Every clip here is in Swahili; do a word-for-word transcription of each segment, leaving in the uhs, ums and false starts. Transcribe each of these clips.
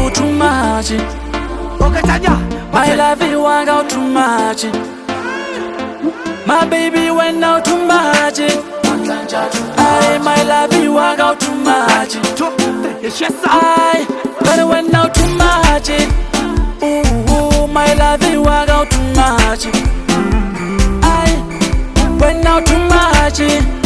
you too much. My love you want out too much. My baby went out too much. I my love you want out too much. I but it went out too much. Ooh, my love you want out too much. I went out too much.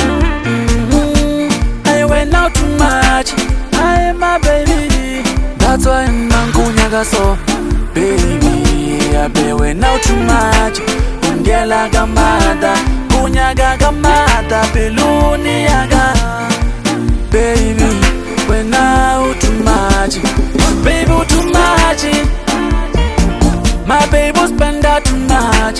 I went out too much. I my baby. That's why I'm kunyaga so. Baby, I be went out too much. Ungela gamada, kunyaga gamada, peluni yaga. Baby, went out too much. Baby, too much. My baby spend out too much.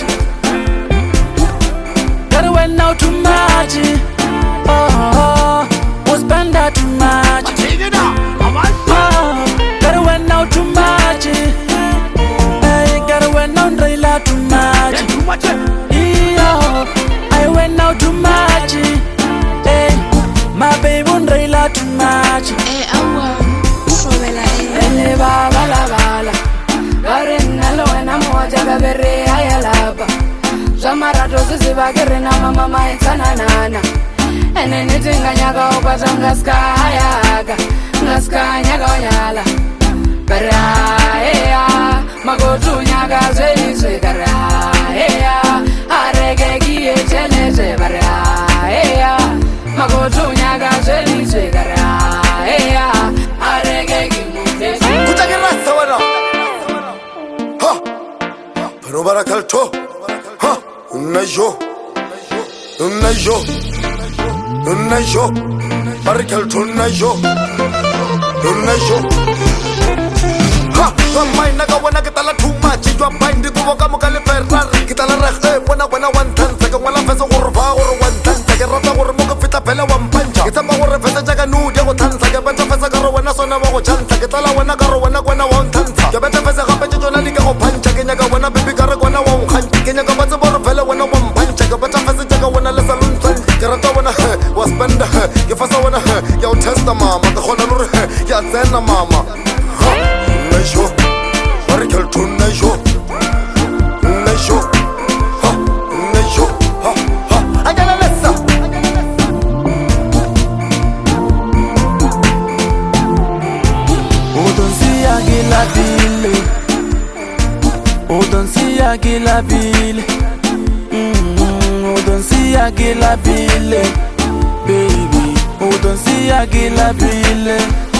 That went out too much. Oh, oh, spend out too much. Oh, that went out too much. I got went out too much. Yeah, I went out too much. Hey, my baby unreal too much. Eh, awa, ushovela eh. Ele baba la bala, barena lo ena moja gabere ayalaba. Zamarato sisi bagere na mama maitsana nana. Ene nitinga nyaga obata ngaska ayaga, ngaska nyaga onyala. Bara eya, magotu nyaga zeli zwegara eya, arege gie chelete bara eya, magotu nyaga zeli zwegara eya, arege gimute. Kuchagira sawana, ha, pero para calcho, ha, una yo, una yo, una yo, para calcho una yo, una yo. Wamai naga wana kitala too much. You are buying the kuvoka mukali Ferrari. Kitala rehe wana wana one ten. Saka wala fesa urva ur one ten. Saka rata ur muka fita pela one punch. Kitama ur fesa jaga nude ya one Saka beta fesa karo wana sona wa chan. Saka tala wana karo wana wana one ten. Ya beta fesa kape jona liga o punch. Kenya ka wana bibi karo wana one khan. Kenya ka bata ur fela wana one punch. Saka beta fesa jaga wana lesa lunsan. Karata wana was benda. Ya fesa wana ya testa mama. Khona nur ya zena mama. Nejo. Barkel to Nejo, Nejo, ha, Nejo, ha, ha. I got a lesson. Oh, don't see a gila bile. Oh, don't see a gila bile. Oh, don't see a gila bile, baby. Oh, don't see a gila bile.